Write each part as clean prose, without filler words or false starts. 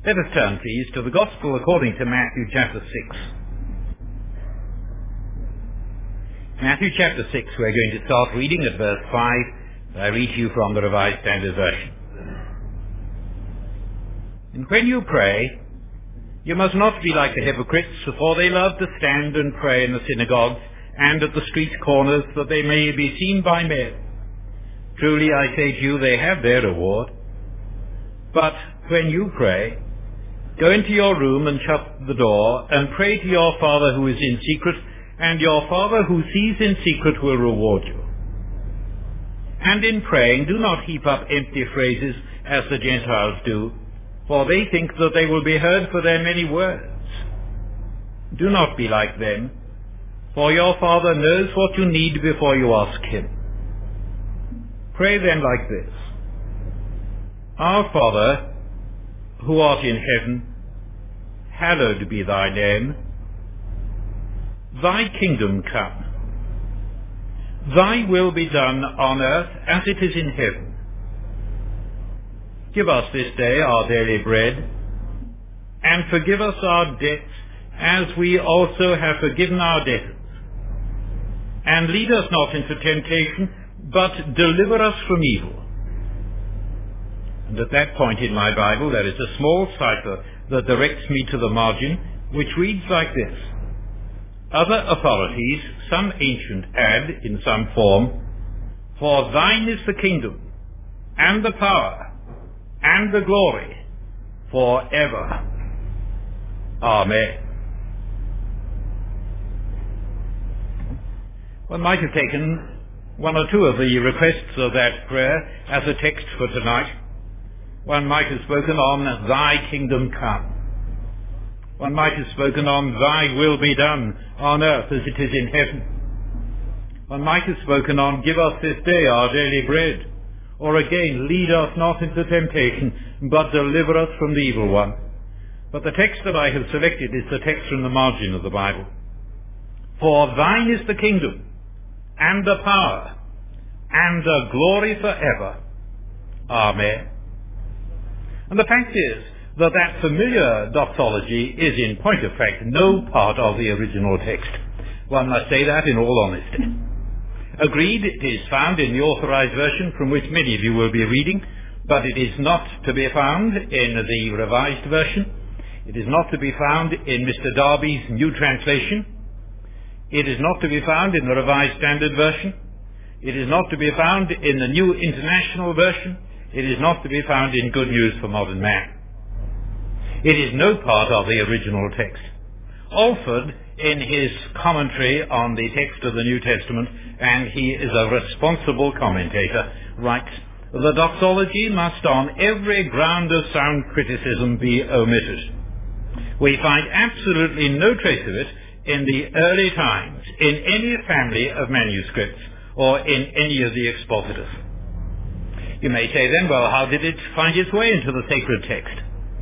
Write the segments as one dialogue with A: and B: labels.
A: Let us turn, please, to the Gospel according to Matthew chapter 6. Matthew chapter 6, we're going to start reading at verse 5. I read to you from the Revised Standard Version. And when you pray, you must not be like the hypocrites, for they love to stand and pray in the synagogues and at the street corners, that they may be seen by men. Truly I say to you, they have their reward. But when you pray, go into your room and shut the door, and pray to your Father who is in secret, and your Father who sees in secret will reward you. And in praying, do not heap up empty phrases as the Gentiles do, for they think that they will be heard for their many words. Do not be like them, for your Father knows what you need before you ask him. Pray then like this: Our Father, who art in heaven, hallowed be thy name. Thy kingdom come. Thy will be done on earth as it is in heaven. Give us this day our daily bread, and forgive us our debts as we also have forgiven our debtors. And lead us not into temptation, but deliver us from evil. And at that point in my Bible there is a small cipher that directs me to the margin, which reads like this: Other authorities, some ancient, add in some form, For thine is the kingdom, and the power, and the glory, forever. Amen. One might have taken one or two of the requests of that prayer as a text for tonight. One might have spoken on thy kingdom come. One might have spoken on thy will be done on earth as it is in heaven. One might have spoken on give us this day our daily bread. Or again, lead us not into temptation, but deliver us from the evil one. But the text that I have selected is the text from the margin of the Bible. For thine is the kingdom, and the power, and the glory forever. Amen. And the fact is that familiar doxology is in point of fact no part of the original text. One must say that in all honesty. Agreed, it is found in the Authorized Version from which many of you will be reading, but it is not to be found in the Revised Version. It is not to be found in Mr. Darby's New Translation. It is not to be found in the Revised Standard Version. It is not to be found in the New International Version. It is not to be found in Good News for Modern Man. It is no part of the original text. Alford, in his commentary on the text of the New Testament, and he is a responsible commentator, writes, The doxology must on every ground of sound criticism be omitted. We find absolutely no trace of it in the early times, in any family of manuscripts, or in any of the expositors. You may say then, well, how did it find its way into the sacred text?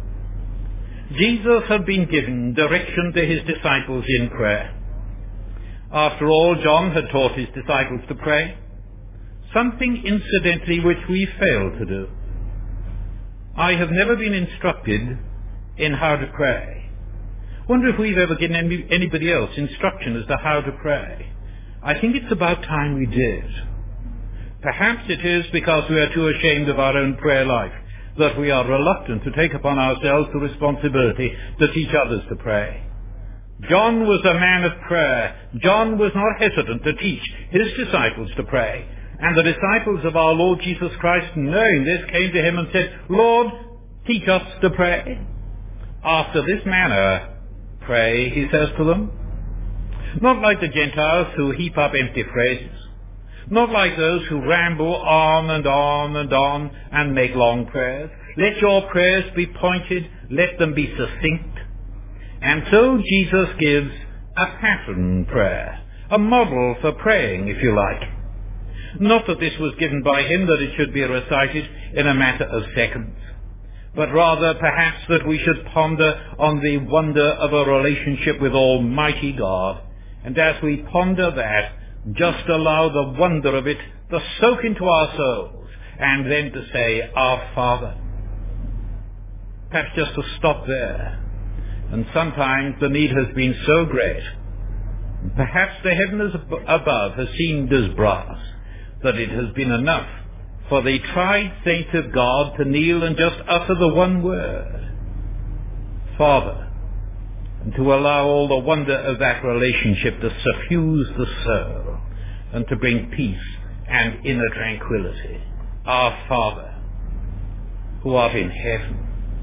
A: Jesus had been given direction to his disciples in prayer. After all, John had taught his disciples to pray, something incidentally which we fail to do. I have never been instructed in how to pray. Wonder if we've ever given anybody else instruction as to how to pray. I think it's about time we did. Perhaps it is because we are too ashamed of our own prayer life that we are reluctant to take upon ourselves the responsibility to teach others to pray. John was a man of prayer. John was not hesitant to teach his disciples to pray. And the disciples of our Lord Jesus Christ, knowing this, came to him and said, Lord, teach us to pray. After this manner, pray, he says to them. Not like the Gentiles who heap up empty phrases. Not like those who ramble on and on and on and make long prayers. Let your prayers be pointed. Let them be succinct. And so Jesus gives a pattern prayer, a model for praying, if you like. Not that this was given by him that it should be recited in a matter of seconds, but rather perhaps that we should ponder on the wonder of a relationship with Almighty God. And as we ponder that, just allow the wonder of it to soak into our souls, and then to say, Our Father. perhaps just to stop there. And sometimes the need has been so great, perhaps the heavens above has seemed as brass, that it has been enough for the tried saints of God to kneel and just utter the one word, Father, and to allow all the wonder of that relationship to suffuse the soul and to bring peace and inner tranquility. Our Father, who art in heaven.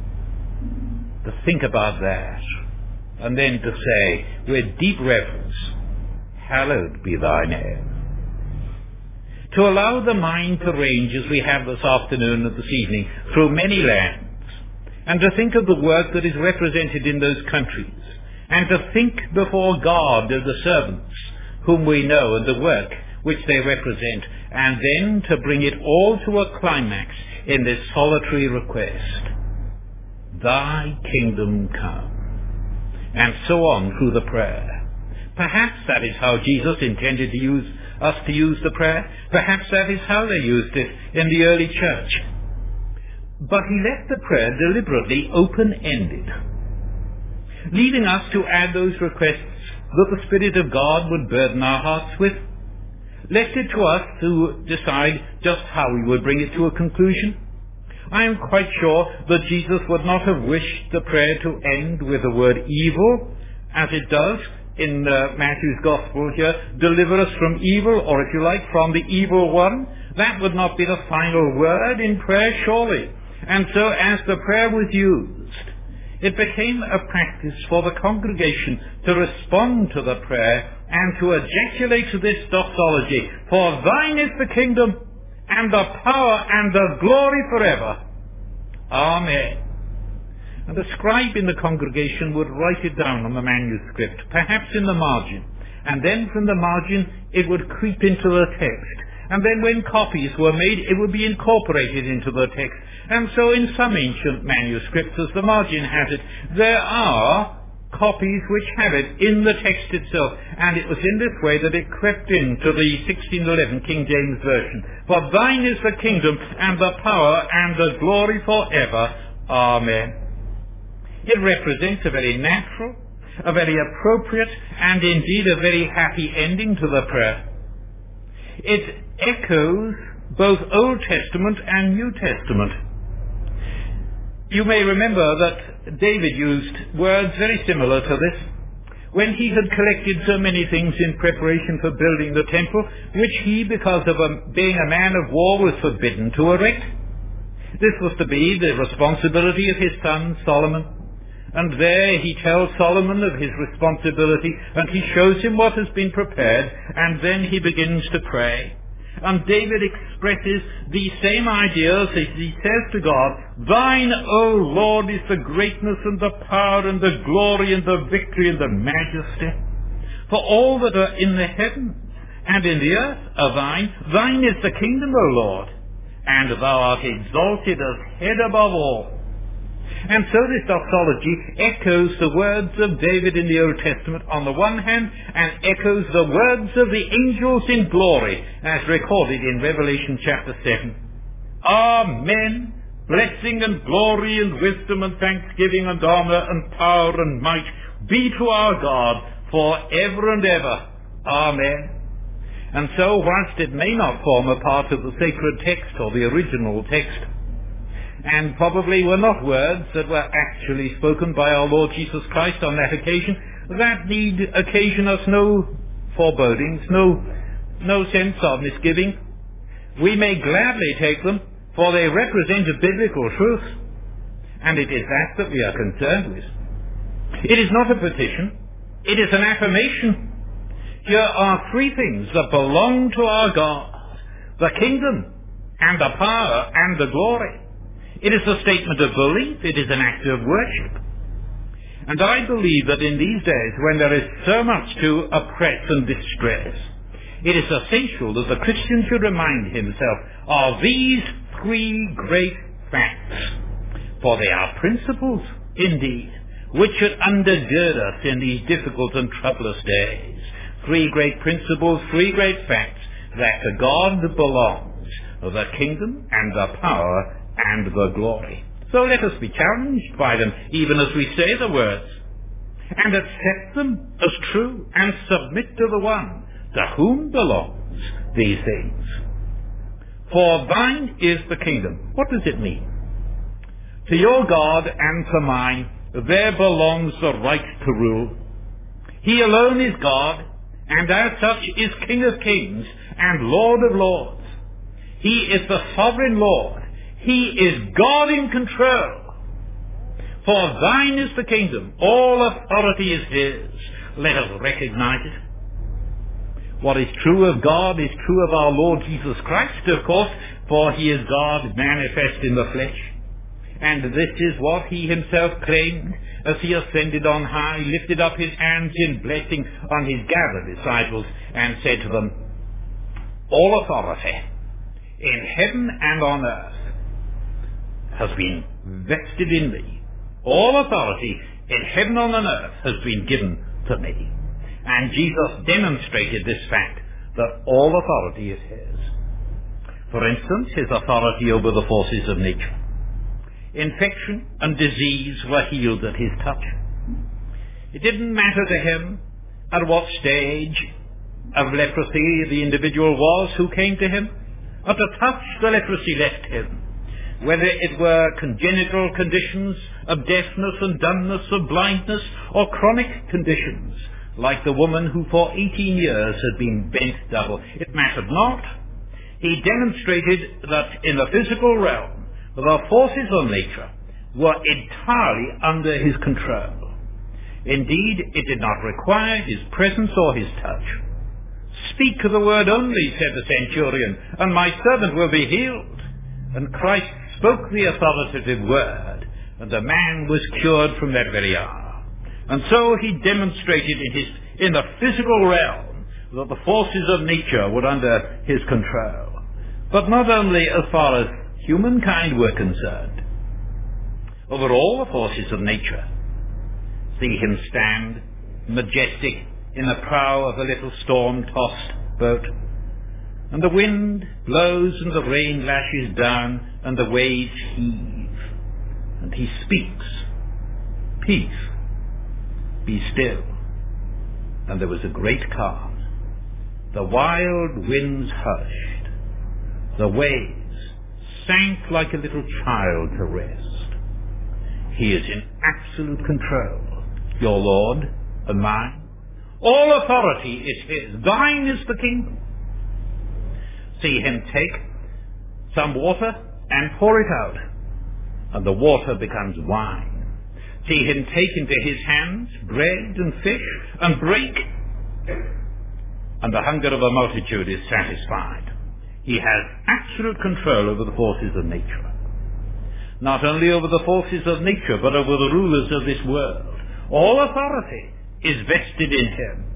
A: To think about that, and then to say, with deep reverence, hallowed be thy name. To allow the mind to range as we have this afternoon and this evening through many lands, and to think of the work that is represented in those countries, and to think before God of the servants whom we know and the work which they represent, and then to bring it all to a climax in this solitary request, thy kingdom come, and so on through the prayer. Perhaps that is how Jesus intended us to use the prayer. Perhaps that is how they used it in the early church. But he left the prayer deliberately open-ended, leaving us to add those requests that the Spirit of God would burden our hearts with. Left it to us to decide just how we would bring it to a conclusion. I am quite sure that Jesus would not have wished the prayer to end with the word evil, as it does in Matthew's Gospel here, deliver us from evil, or if you like, from the evil one. That would not be the final word in prayer, surely. And so as the prayer was used, it became a practice for the congregation to respond to the prayer and to ejaculate this doxology, for thine is the kingdom, and the power and the glory forever. Amen. And the scribe in the congregation would write it down on the manuscript, perhaps in the margin, and then from the margin it would creep into the text. And then when copies were made, it would be incorporated into the text. And so in some ancient manuscripts, as the margin has it, there are copies which have it in the text itself. And it was in this way that it crept into the 1611 King James Version. For thine is the kingdom and the power and the glory forever. Amen. It represents a very natural, a very appropriate, and indeed a very happy ending to the prayer. It echoes both Old Testament and New Testament. You may remember that David used words very similar to this when he had collected so many things in preparation for building the temple, which he, because of being a man of war, was forbidden to erect. This was to be the responsibility of his son Solomon. And there he tells Solomon of his responsibility, and he shows him what has been prepared, and then he begins to pray. And David expresses these same ideas as he says to God, thine, O Lord, is the greatness and the power and the glory and the victory and the majesty. For all that are in the heavens and in the earth are thine. Thine is the kingdom, O Lord, and thou art exalted as head above all. And so this doxology echoes the words of David in the Old Testament on the one hand, and echoes the words of the angels in glory, as recorded in Revelation chapter 7. Amen. Blessing and glory and wisdom and thanksgiving and honor and power and might be to our God for ever and ever. Amen. And so, whilst it may not form a part of the sacred text or the original text, and probably were not words that were actually spoken by our Lord Jesus Christ on that occasion, that need occasion us no forebodings, no sense of misgiving. We may gladly take them, for they represent a biblical truth, and it is that we are concerned with. It is not a petition, it is an affirmation. Here are three things that belong to our God: the kingdom, and the power, and the glory. It is a statement of belief. It is an act of worship. And I believe that in these days, when there is so much to oppress and distress, it is essential that the Christian should remind himself of these three great facts. For they are principles, indeed, which should undergird us in these difficult and troublous days. Three great principles, three great facts, that to God belongs the kingdom and the power and the glory. So let us be challenged by them, even as we say the words, and accept them as true, and submit to the one to whom belongs these things. For thine is the kingdom. What does it mean? To your God and to mine, there belongs the right to rule. He alone is God, and as such is King of kings and Lord of lords. He is the sovereign Lord. He is God in control. For thine is the kingdom. All authority is his. Let us recognize it. What is true of God is true of our Lord Jesus Christ, of course, for he is God manifest in the flesh. And this is what he himself claimed as he ascended on high, lifted up his hands in blessing on his gathered disciples, and said to them, all authority in heaven and on earth has been vested in me. All authority in heaven and on earth has been given to me. And Jesus demonstrated this fact, that all authority is his. For instance, his authority over the forces of nature. Infection and disease were healed at his touch. It didn't matter to him at what stage of leprosy the individual was who came to him. At a touch, the leprosy left him. Whether it were congenital conditions of deafness and dumbness, of blindness, or chronic conditions, like the woman who for 18 years had been bent double, it mattered not. He demonstrated that in the physical realm, the forces of nature were entirely under his control. Indeed, it did not require his presence or his touch. Speak the word only, said the centurion, and my servant will be healed. And Christ spoke the authoritative word, and the man was cured from that very hour. And so he demonstrated in the physical realm that the forces of nature were under his control. But not only as far as humankind were concerned. Over all the forces of nature, see him stand majestic in the prow of a little storm-tossed boat, and the wind blows and the rain lashes down and the waves heave, and he speaks, peace, be still. And there was a great calm. The wild winds hushed, the waves sank like a little child to rest. He is in absolute control, your Lord and mine. All authority is his. Thine is the kingdom. See him take some water and pour it out, and the water becomes wine. See him take into his hands bread and fish and break, and the hunger of a multitude is satisfied. He has absolute control over the forces of nature. Not only over the forces of nature, but over the rulers of this world. All authority is vested in him.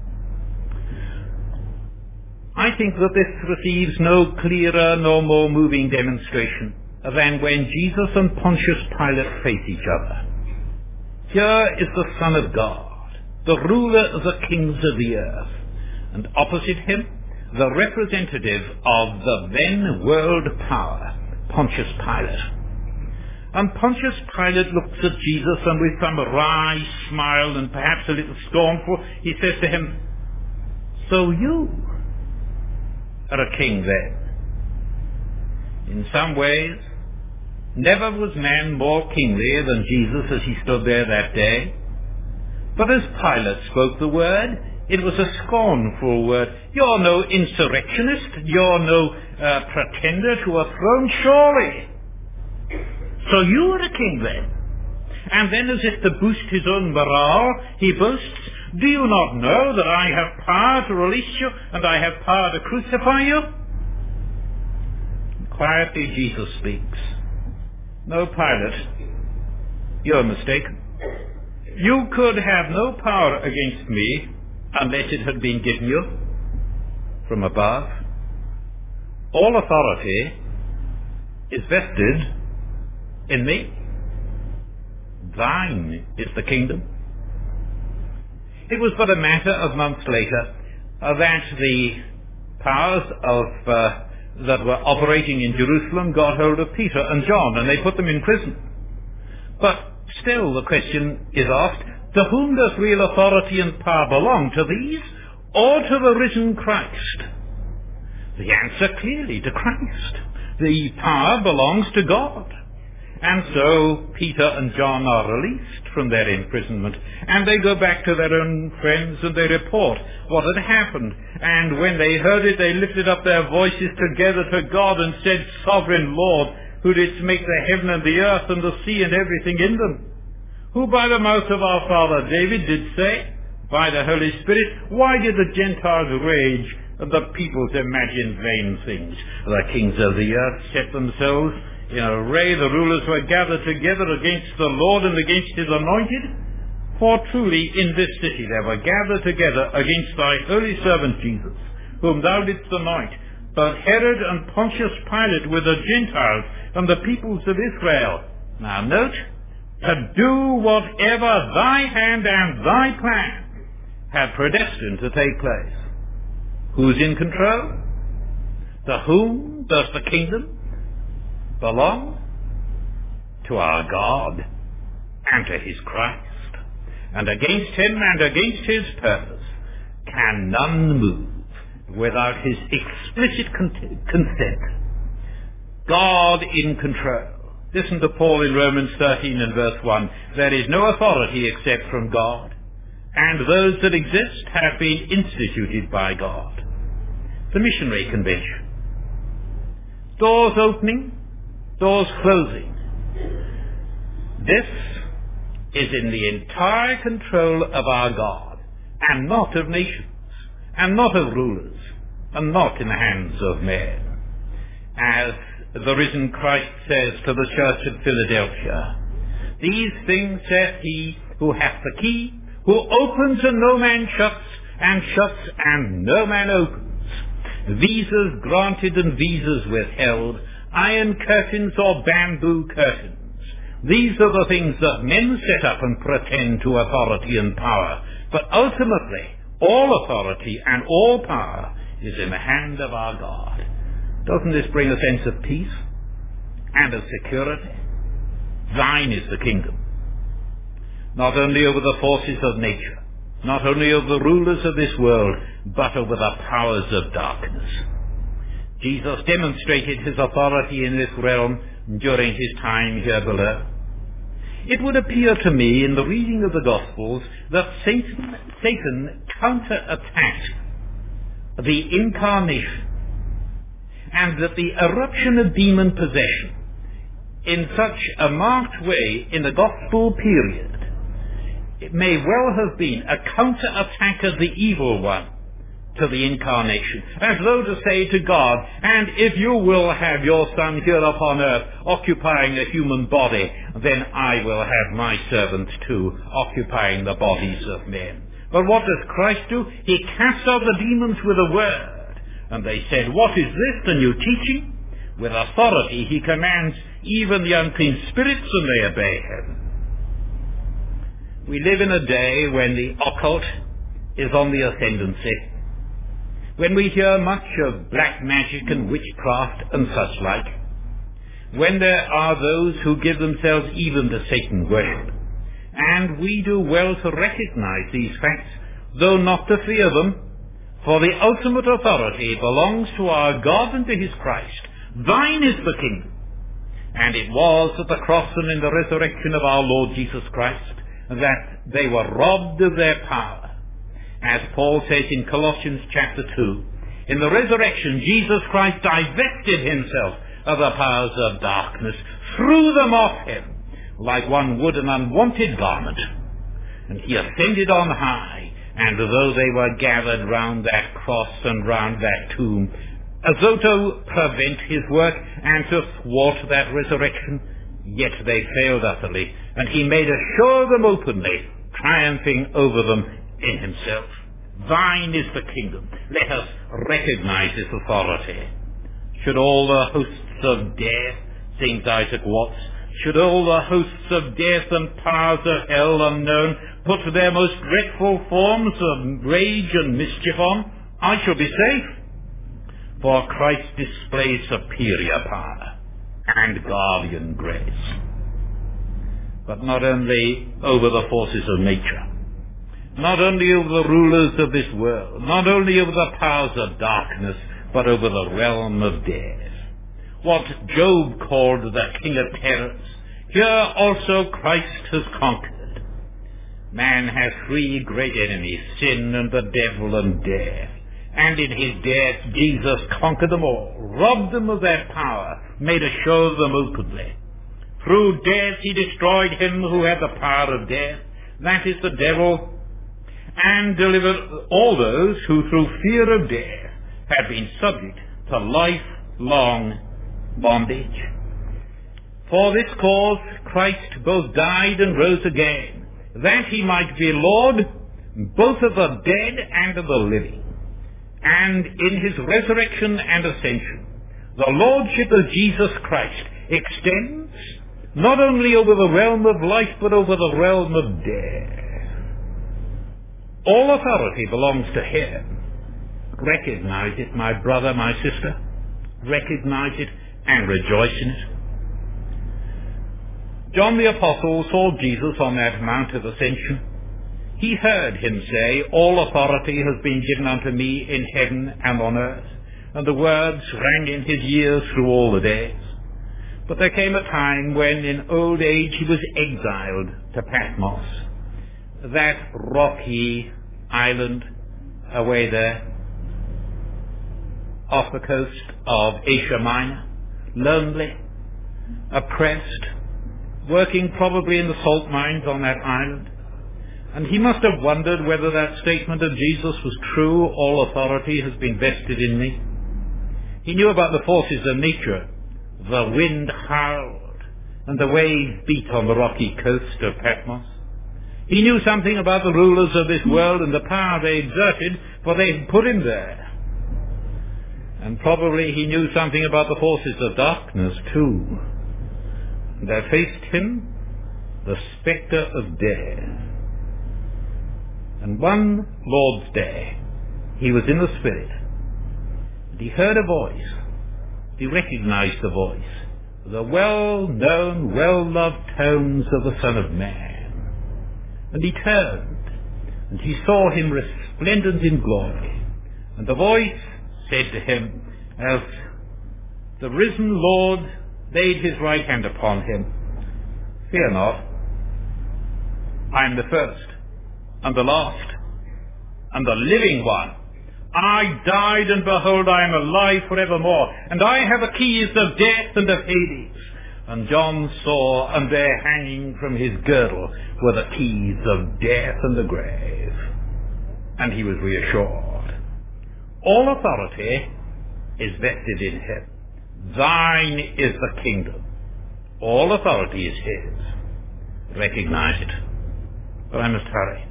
A: I think that this receives no clearer nor more moving demonstration than when Jesus and Pontius Pilate face each other. Here is the Son of God, the ruler of the kings of the earth, and opposite him, the representative of the then world power, Pontius Pilate. And Pontius Pilate looks at Jesus, and with some wry smile and perhaps a little scornful, he says to him, so you are a king then. In some ways, never was man more kingly than Jesus as he stood there that day. But as Pilate spoke the word, it was a scornful word. You're no insurrectionist. You're no pretender to a throne, surely. So you are a king then. And then, as if to boost his own morale, he boasts, do you not know that I have power to release you and I have power to crucify you? Quietly Jesus speaks. No, Pilate, you're mistaken. You could have no power against me unless it had been given you from above. All authority is vested in me. Thine is the kingdom. It was but a matter of months later that the powers that were operating in Jerusalem got hold of Peter and John, and they put them in prison. But still the question is asked, to whom does real authority and power belong? To these or to the risen Christ? The answer clearly to Christ. The power belongs to God. And so Peter and John are released from their imprisonment, and they go back to their own friends and they report what had happened. And when they heard it, they lifted up their voices together to God and said, Sovereign Lord, who didst make the heaven and the earth and the sea and everything in them, who by the mouth of our father David did say, by the Holy Spirit, why did the Gentiles rage and the peoples imagine vain things? The kings of the earth set themselves in array, the rulers were gathered together against the Lord and against his anointed. For truly in this city they were gathered together against thy holy servant Jesus, whom thou didst anoint. But Herod and Pontius Pilate with the Gentiles and the peoples of Israel. Now note, to do whatever thy hand and thy plan had predestined to take place. Who's in control? To whom does the kingdom belong? To our God and to his Christ. And against him and against his purpose can none move without his explicit consent. God in control. Listen to Paul in Romans 13 and verse 1. There is no authority except from God, and those that exist have been instituted by God. The missionary convention. Doors opening, doors closing. This is in the entire control of our God, and not of nations, and not of rulers, and not in the hands of men. As the risen Christ says to the church at Philadelphia, these things saith he who hath the key, who opens and no man shuts, and shuts and no man opens. Visas granted and visas withheld, iron curtains or bamboo curtains. These are the things that men set up and pretend to authority and power. But ultimately, all authority and all power is in the hand of our God. Doesn't this bring a sense of peace and of security? Thine is the kingdom. Not only over the forces of nature, not only over the rulers of this world, but over the powers of darkness. Jesus demonstrated his authority in this realm during his time here below. It would appear to me in the reading of the Gospels that Satan counterattacked the incarnation and that the eruption of demon possession in such a marked way in the Gospel period, it may well have been a counterattack of the evil one to the incarnation, as though to say to God, and if you will have your Son here upon earth occupying a human body, then I will have my servants too occupying the bodies of men. But what does Christ do? He casts out the demons with a word. And they said, what is this, the new teaching? With authority he commands even the unclean spirits, and they obey him. We live in a day when the occult is on the ascendancy, when we hear much of black magic and witchcraft and such like, when there are those who give themselves even to Satan worship. And we do well to recognize these facts, though not to fear them, for the ultimate authority belongs to our God and to his Christ. Thine is the kingdom. And it was at the cross and in the resurrection of our Lord Jesus Christ that they were robbed of their power. As Paul says in Colossians chapter 2, in the resurrection, Jesus Christ divested himself of the powers of darkness, threw them off him, like one would an unwanted garment. And he ascended on high, and though they were gathered round that cross and round that tomb, as though to prevent his work and to thwart that resurrection, yet they failed utterly, and he made a show of them openly, triumphing over them in himself. Thine is the kingdom. Let us recognize this authority. Should all the hosts of death, sings Isaac Watts, should all the hosts of death and powers of hell unknown put their most dreadful forms of rage and mischief on, I shall be safe. For Christ displays superior power and guardian grace. but not only over the forces of nature, not only over the rulers of this world, not only over the powers of darkness, but over the realm of death. What Job called the king of terrors, here also Christ has conquered. Man has three great enemies, sin and the devil and death. And in his death, Jesus conquered them all, robbed them of their power, made a show of them openly. Through death he destroyed him who had the power of death, that is the devil, and delivered all those who through fear of death had been subject to lifelong bondage. For this cause Christ both died and rose again, that he might be Lord both of the dead and of the living. And in his resurrection and ascension, the lordship of Jesus Christ extends not only over the realm of life, but over the realm of death. All authority belongs to him. Recognize it, my brother, my sister. Recognize it and rejoice in it. John the Apostle saw Jesus on that Mount of Ascension. He heard him say, all authority has been given unto me in heaven and on earth. And the words rang in his ears through all the days. But there came a time when in old age he was exiled to Patmos, that rocky island away there off the coast of Asia Minor, lonely, oppressed, working probably in the salt mines on that island. And he must have wondered whether that statement of Jesus was true, all authority has been vested in me. He knew about the forces of nature. The wind howled, and the waves beat on the rocky coast of Patmos. He knew something about the rulers of this world and the power they exerted, for they had put him there. And probably he knew something about the forces of darkness too. There faced him the spectre of death. And one Lord's Day, he was in the Spirit, and he heard a voice. He recognized the voice, the well-known, well-loved tones of the Son of Man. And he turned, and he saw him resplendent in glory. And the voice said to him, as the risen Lord laid his right hand upon him, fear not, I am the first and the last, and the living one. I died, and behold, I am alive forevermore, and I have the keys of death and of Hades. And John saw, and there hanging from his girdle were the keys of death and the grave. And he was reassured. All authority is vested in him. Thine is the kingdom. All authority is his. Recognize it. But I must hurry.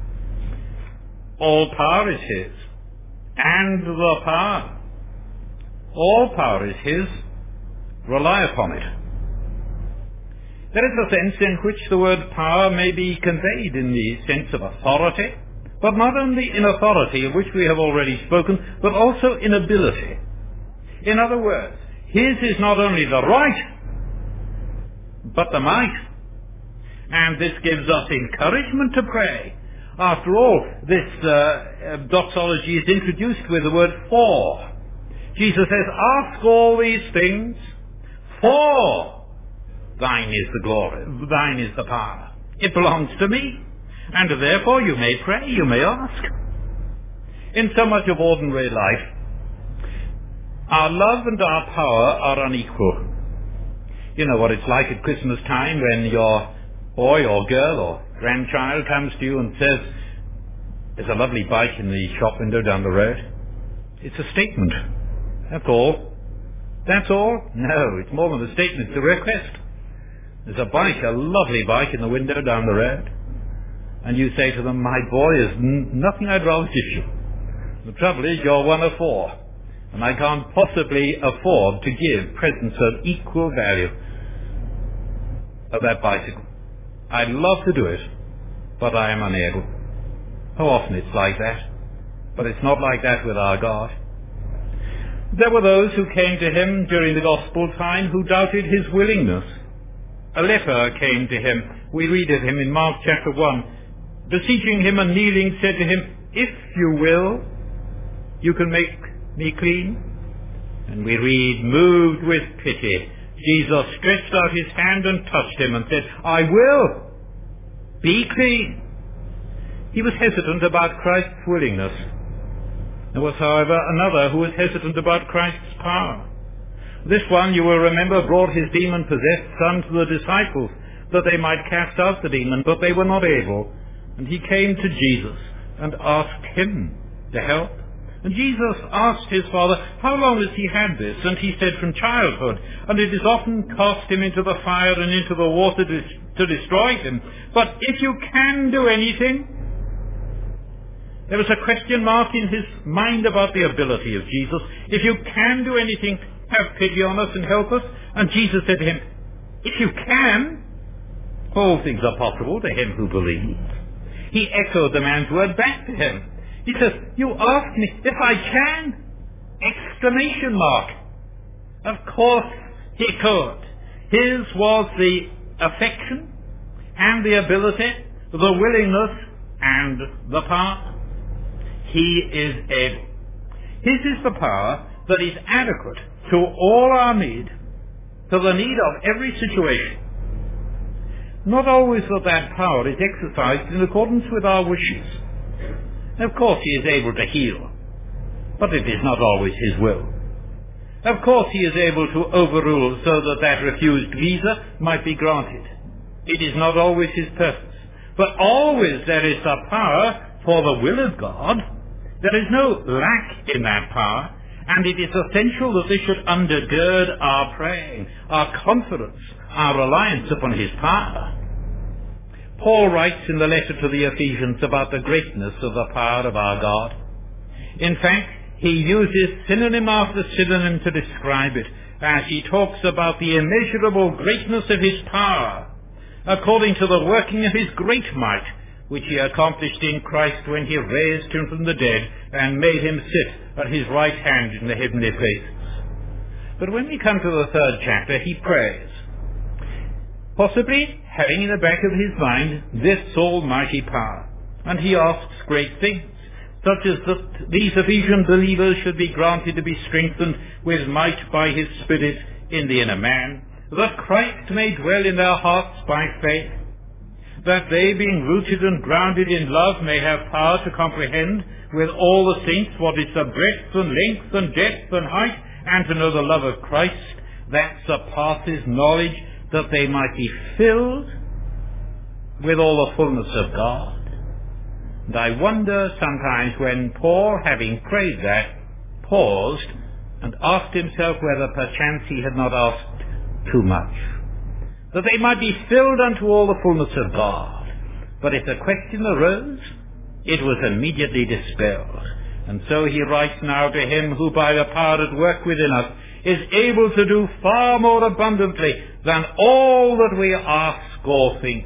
A: All power is his, and the power. All power is his. Rely upon it. There is a sense in which the word power may be conveyed in the sense of authority, but not only in authority, of which we have already spoken, but also in ability. In other words, his is not only the right, but the might. And this gives us encouragement to pray. After all, this doxology is introduced with the word for. Jesus says, ask all these things, for thine is the glory, thine is the power. It belongs to me, and therefore you may pray, you may ask. In so much of ordinary life, our love and our power are unequal. You know what it's like at Christmas time when your boy or girl or grandchild comes to you and says, there's a lovely bike in the shop window down the road. It's a statement. That's all. That's all? No, it's more than a statement. It's a request. There's a bike, a lovely bike in the window down the road. And you say to them, my boy, there's nothing I'd rather give you. The trouble is you're one of four. And I can't possibly afford to give presents of equal value of that bicycle. I'd love to do it, but I am unable. How often it's like that. But it's not like that with our God. There were those who came to him during the gospel time who doubted his willingness. a leper came to him. We read of him in Mark chapter 1. Beseeching him and kneeling, said to him, "If you will, you can make me clean." And we read, moved with pity, Jesus stretched out his hand and touched him and said, "I will. Be clean." He was hesitant about Christ's willingness. There was, however, another who was hesitant about Christ's power. This one, you will remember, brought his demon-possessed son to the disciples that they might cast out the demon, but they were not able. And he came to Jesus and asked him to help. And Jesus asked his father, how long has he had this? And he said, from childhood. And it has often cast him into the fire and into the water to destroy him. But if you can do anything... There was a question mark in his mind about the ability of Jesus. If you can do anything, have pity on us and help us. And Jesus said to him, if you can, all things are possible to him who believes. He echoed the man's word back to him. He says, you ask me if I can? Exclamation mark. Of course he could. His was the affection and the ability, the willingness and the power. He is able. His is the power that is adequate to all our need, to the need of every situation. Not always that power is exercised in accordance with our wishes. Of course he is able to heal, but it is not always his will. Of course he is able to overrule so that refused visa might be granted. It is not always his purpose, but always there is the power for the will of God. There is no lack in that power, and it is essential that this should undergird our praying, our confidence, our reliance upon his power. Paul writes in the letter to the Ephesians about the greatness of the power of our God. In fact, he uses synonym after synonym to describe it, as he talks about the immeasurable greatness of his power, according to the working of his great might, which he accomplished in Christ when he raised him from the dead and made him sit at his right hand in the heavenly places. But when we come to the third chapter, he prays, possibly having in the back of his mind this almighty power. And he asks great things, such as that these Ephesian believers should be granted to be strengthened with might by his Spirit in the inner man, that Christ may dwell in their hearts by faith, that they, being rooted and grounded in love, may have power to comprehend with all the saints what is the breadth and length and depth and height, and to know the love of Christ that surpasses knowledge, that they might be filled with all the fullness of God. And I wonder sometimes when Paul, having prayed that, paused and asked himself whether perchance he had not asked too much, that they might be filled unto all the fullness of God. But if the question arose, it was immediately dispelled. And so he writes now to him who by the power at work within us is able to do far more abundantly than all that we ask or think.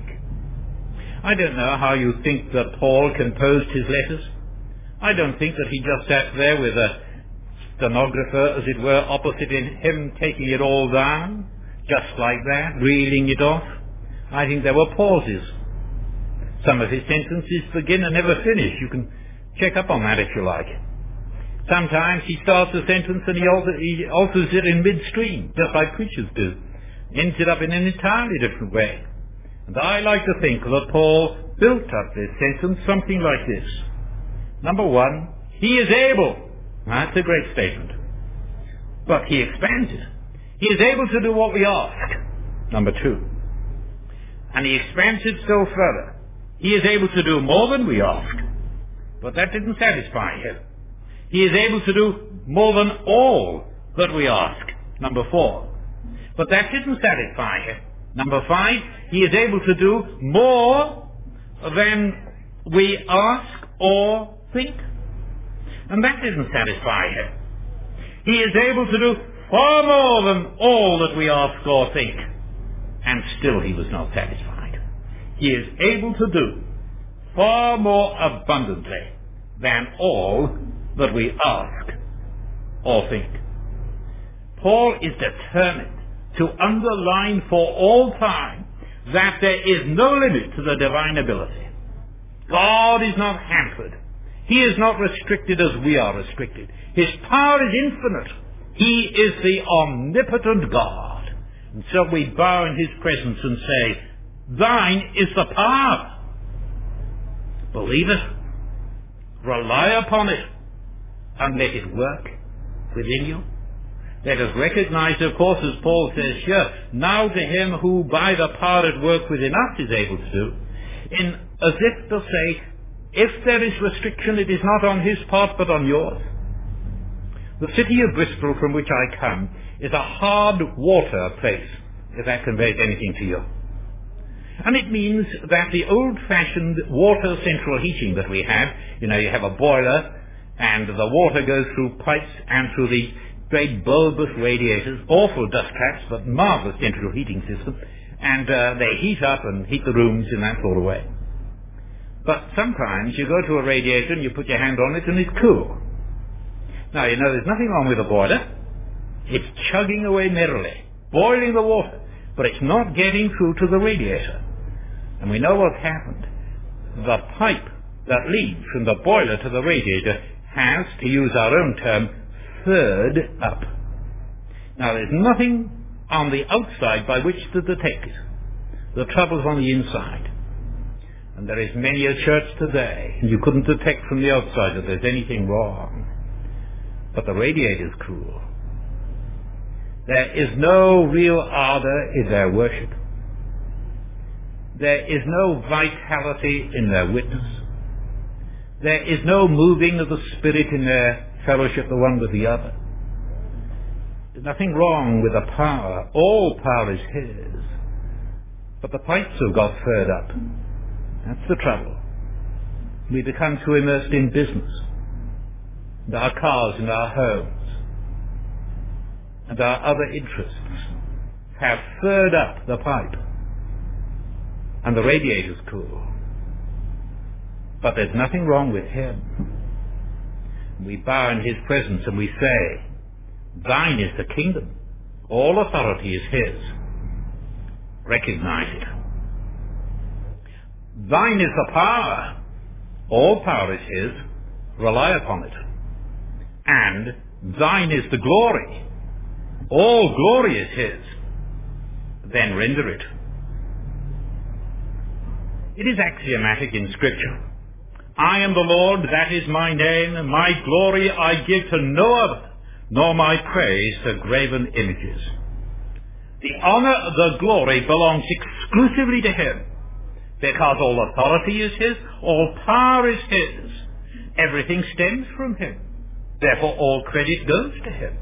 A: I don't know how you think that Paul composed his letters. I don't think that he just sat there with a stenographer, as it were, opposite him, taking it all down, just like that, reeling it off. I think there were pauses. Some of his sentences begin and never finish. You can check up on that if you like. Sometimes he starts a sentence and he alters it in midstream, just like preachers do. Ends it up in an entirely different way. And I like to think that Paul built up this sentence something like this. Number one, he is able. That's a great statement. But he expands it. He is able to do what we ask. Number two. And he expands it still further. He is able to do more than we ask. But that didn't satisfy him. He is able to do more than all that we ask. Number four. But that didn't satisfy him. Number five, he is able to do more than we ask or think. And that didn't satisfy him. He is able to do far more than all that we ask or think. And still he was not satisfied. He is able to do far more abundantly than all that we ask or think. Paul is determined to underline for all time that there is no limit to the divine ability. God is not hampered. He is not restricted as we are restricted. His power is infinite. He is the omnipotent God. And so we bow in his presence and say, thine is the power. Believe it. Rely upon it. And let it work within you. Let us recognize, of course, as Paul says here, now to him who by the power at work within us is able to do, as if to say, if there is restriction, it is not on his part but on yours. The city of Bristol, from which I come, is a hard water place, if that conveys anything to you. And it means that the old-fashioned water central heating that we had, you have a boiler, and the water goes through pipes and through the great bulbous radiators, awful dust traps, but marvelous central heating system, and they heat up and heat the rooms in that sort of way. But sometimes you go to a radiator and you put your hand on it and it's cool. Now, there's nothing wrong with the boiler. It's chugging away merrily, boiling the water, but it's not getting through to the radiator. And we know what's happened. The pipe that leads from the boiler to the radiator has, to use our own term, furred up. Now, there's nothing on the outside by which to detect it. The trouble's on the inside. And there is many a church today, you couldn't detect from the outside that there's anything wrong. But the radiator's cool. There is no real ardor in their worship. There is no vitality in their witness. There is no moving of the Spirit in their fellowship the one with the other. There's nothing wrong with the power. All power is his. But the pipes have got furred up. That's the trouble. We become too immersed in business, and our cars and our homes, and our other interests have furred up the pipe, and the radiator's cool. But there's nothing wrong with him. We bow in his presence and we say, thine is the kingdom. All authority is his. Recognize it. Thine is the power. All power is his. Rely upon it. And thine is the glory. All glory is his. Then render it. It is axiomatic in Scripture. I am the Lord, that is my name. My glory I give to no other, nor my praise to graven images. The honor, the glory belongs exclusively to him, because all authority is his, all power is his. Everything stems from him. Therefore all credit goes to him.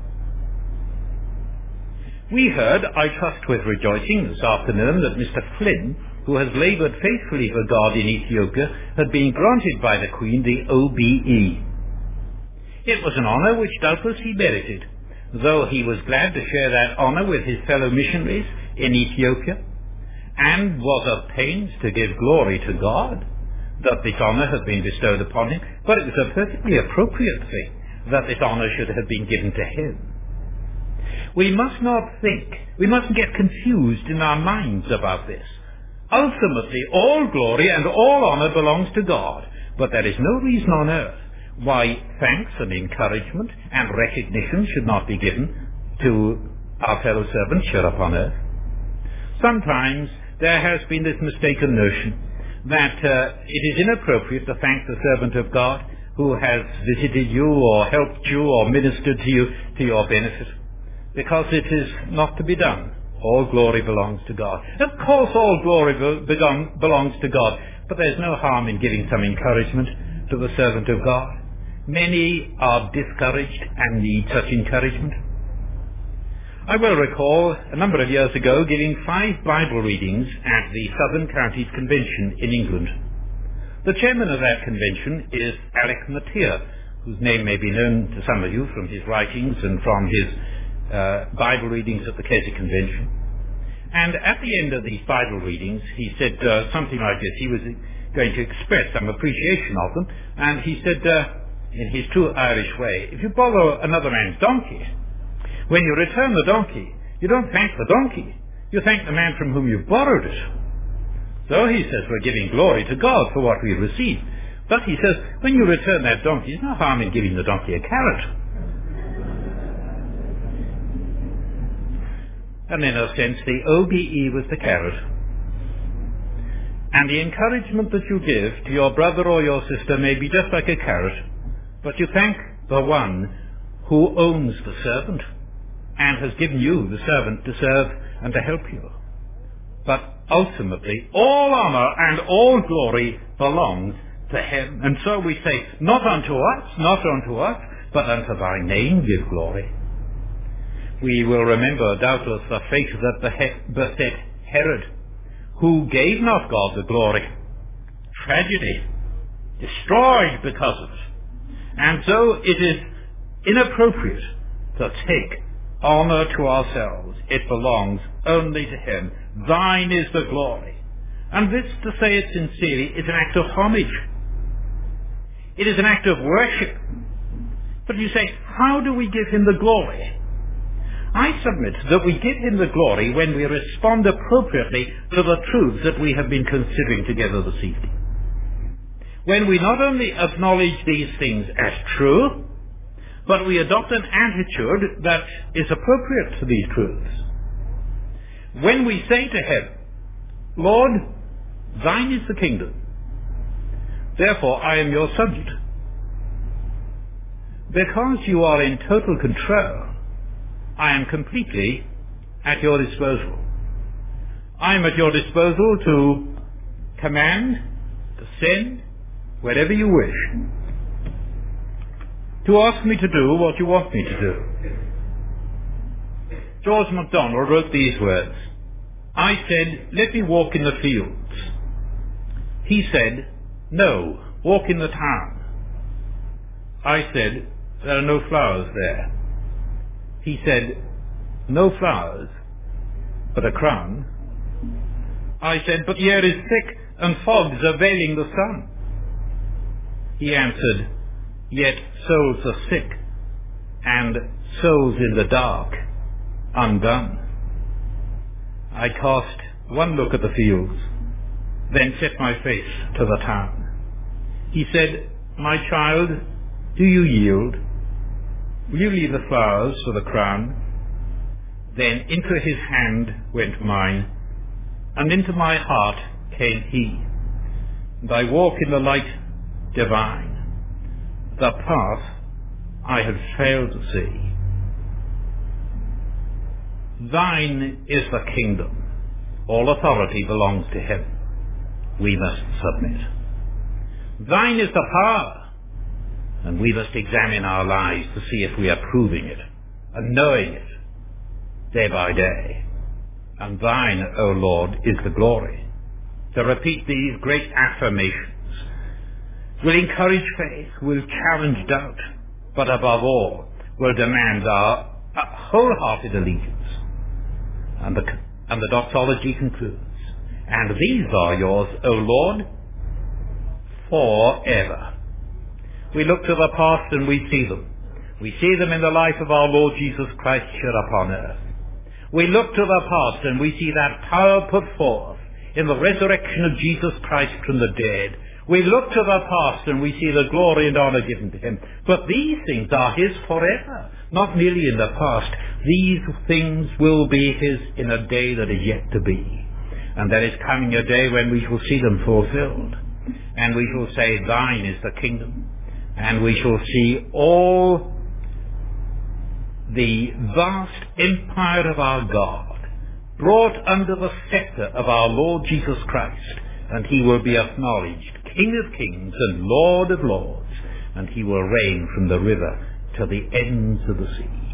A: We heard, I trust with rejoicing this afternoon, that Mr. Flynn, who has laboured faithfully for God in Ethiopia, had been granted by the Queen the OBE. It was an honour which doubtless he merited, though he was glad to share that honour with his fellow missionaries in Ethiopia, and was at pains to give glory to God that this honour had been bestowed upon him, but it was a perfectly appropriate thing that this honour should have been given to him. We must not think, we mustn't get confused in our minds about this. Ultimately, all glory and all honour belongs to God, but there is no reason on earth why thanks and encouragement and recognition should not be given to our fellow servants here upon earth. Sometimes there has been this mistaken notion that it is inappropriate to thank the servant of God who has visited you or helped you or ministered to you to your benefit, because it is not to be done. All glory belongs to God. Of course all glory belongs to God, but there's no harm in giving some encouragement to the servant of God. Many are discouraged and need such encouragement. I will recall a number of years ago giving 5 Bible readings at the Southern Counties Convention in England. The chairman of that convention is Alec Mateer, whose name may be known to some of you from his writings and from his Bible readings at the Keswick Convention. And at the end of these Bible readings, he said something like this. He was going to express some appreciation of them, and he said, in his true Irish way, if you borrow another man's donkey, when you return the donkey, You don't thank the donkey. You thank the man from whom you borrowed it. So he says we're giving glory to God for what we receive. But he says, when you return that donkey, there's no harm in giving the donkey a carrot. And in a sense, the OBE was the carrot. And the encouragement that you give to your brother or your sister may be just like a carrot, but you thank the one who owns the servant and has given you, the servant, to serve and to help you. But ultimately, all honor and all glory belongs to him. And so we say, not unto us, but unto thy name give glory. We will remember, doubtless, the fate that beset Herod, who gave not God the glory. Tragedy. Destroyed because of it. And so it is inappropriate to take honor to ourselves. It belongs only to him. Thine is the glory. And this, to say it sincerely, is an act of homage. It is an act of worship. But you say, how do we give him the glory? I submit that we give him the glory when we respond appropriately to the truths that we have been considering together this evening. When we not only acknowledge these things as true, but we adopt an attitude that is appropriate to these truths. When we say to him, Lord, thine is the kingdom, therefore I am your subject. Because you are in total control, I am completely at your disposal. I am at your disposal to command, to send, wherever you wish, to ask me to do what you want me to do. George MacDonald wrote these words. I said, let me walk in the fields. He said, no, walk in the town. I said, there are no flowers there. He said, no flowers, but a crown. I said, but the air is thick and fogs are veiling the sun. He answered, yet souls are sick and souls in the dark, undone. I cast one look at the fields, then set my face to the town. He said, my child, do you yield? Will you leave the flowers for the crown? Then into his hand went mine, and into my heart came he. And I walk in the light divine, the path I had failed to see. Thine is the kingdom. All authority belongs to him. We must submit. Thine is the power. And we must examine our lives to see if we are proving it and knowing it day by day. And thine, O Lord, is the glory. To repeat these great affirmations will encourage faith, will challenge doubt, but above all will demand our wholehearted allegiance. And the doxology concludes, and these are yours, O Lord, forever. We look to the past and we see them. We see them in the life of our Lord Jesus Christ here upon earth. We look to the past and we see that power put forth in the resurrection of Jesus Christ from the dead. We look to the past and we see the glory and honor given to him. But these things are his forever, not merely in the past. These things will be his in a day that is yet to be. And there is coming a day when we shall see them fulfilled. And we shall say, thine is the kingdom. And we shall see all the vast empire of our God brought under the scepter of our Lord Jesus Christ, and he will be acknowledged King of kings and Lord of lords, and he will reign from the river to the ends of the sea.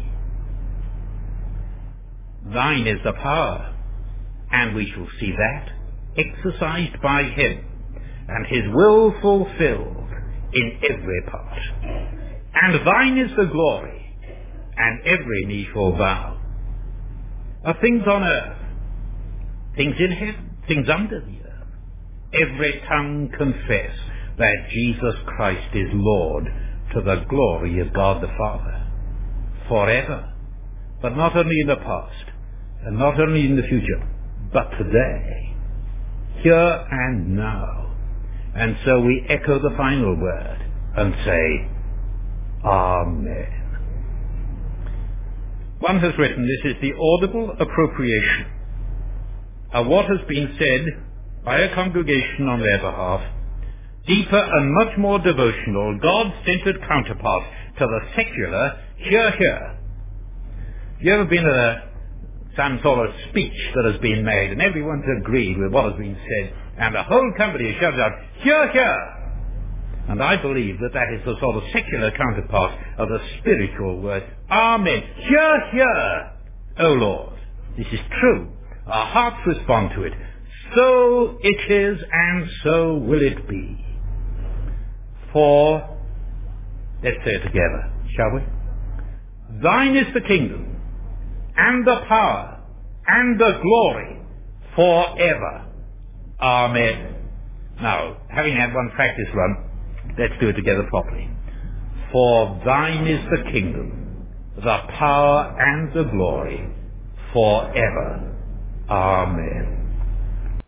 A: Thine is the power, and we shall see that exercised by him, and his will fulfilled in every part. And thine is the glory, and every knee shall bow. Of things on earth, things in heaven, things under the earth, every tongue confess that Jesus Christ is Lord, to the glory of God the Father, forever. But not only in the past, And not only in the future, but today, here and now. And so we echo the final word and say, Amen. One has written, this is the audible appropriation of what has been said by a congregation on their behalf, deeper and much more devotional, God-centered counterpart to the secular hear, hear. You ever been at some sort of speech that has been made and everyone's agreed with what has been said and the whole company has shouted out, hear, hear? And I believe that that is the sort of secular counterpart of the spiritual word, Amen. Hear, hear, O Lord. This is true. Our hearts respond to it. So it is and so will it be. For, let's say it together, shall we? Thine is the kingdom, and the power, and the glory, forever. Amen. Now, having had one practice run, let's do it together properly. For thine is the kingdom, the power, and the glory, forever. Amen.